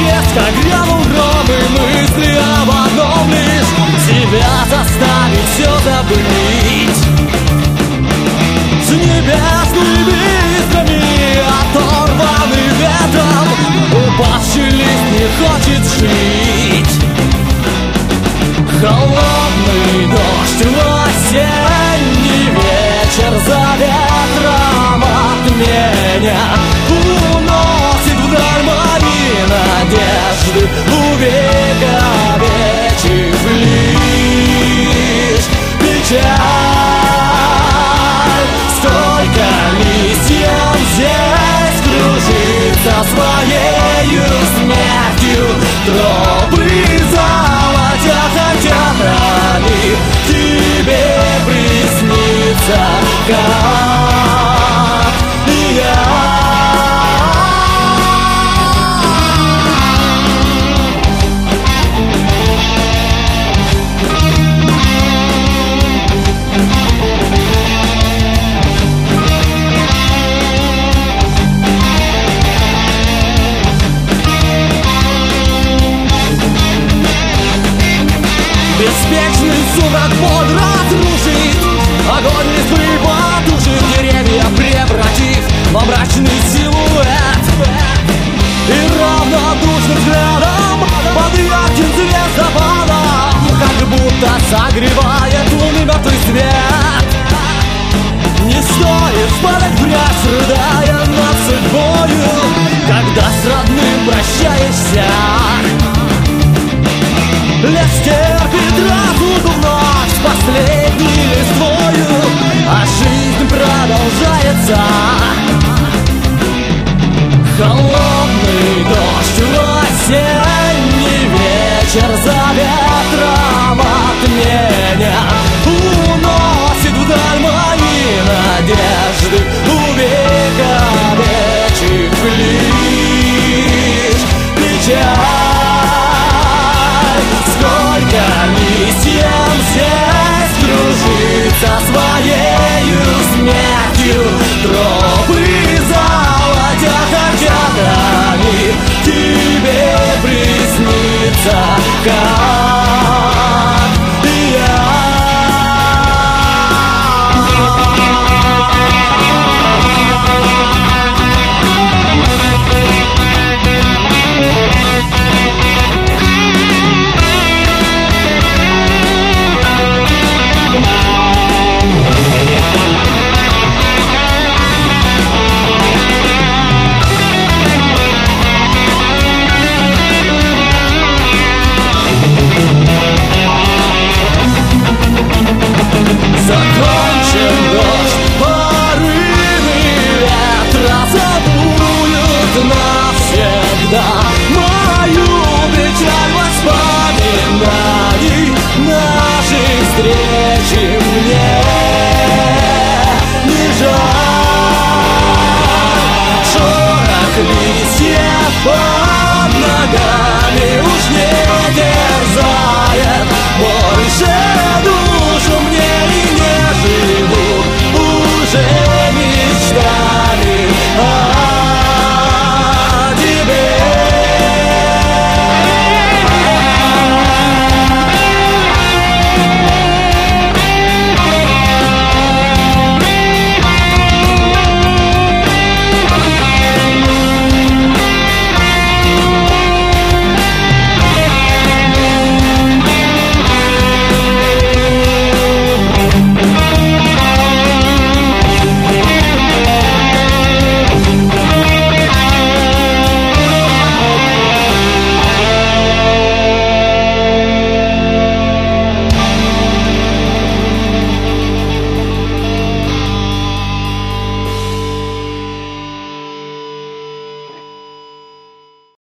резко грянул гром, и мысли об одном лишь себя заставить все забыть. С небесными искрами, оторванный ветром, упавший лист не хочет жить. Холодный дождь в осенний вечер за ветром от меня уносит вдаль мои надежды, увековечив лишь печаль. Сколько листьев здесь кружится своею смертью, тропы золотя хотят они тебе присниться, как и я. Беспечный сумрак бодро разрушит, огонь листвы потушит, деревья превратив во мрачный силуэт. И равнодушным взглядом под ярким звездопадом, как будто согревает лунный мертвый свет. Не стоит впадать в грязь, рыдая над судьбою, когда с родным прощаешься. Лес терпит разлуку вновь с последней листвою, а жизнь продолжается. Холодный дождь в осенний вечер за ветром от меня уносит вдаль мои надежды, увековечив лишь печаль. Сколько листьев здесь кружится своею смертью, тропы золотя хотят они тебе присниться, как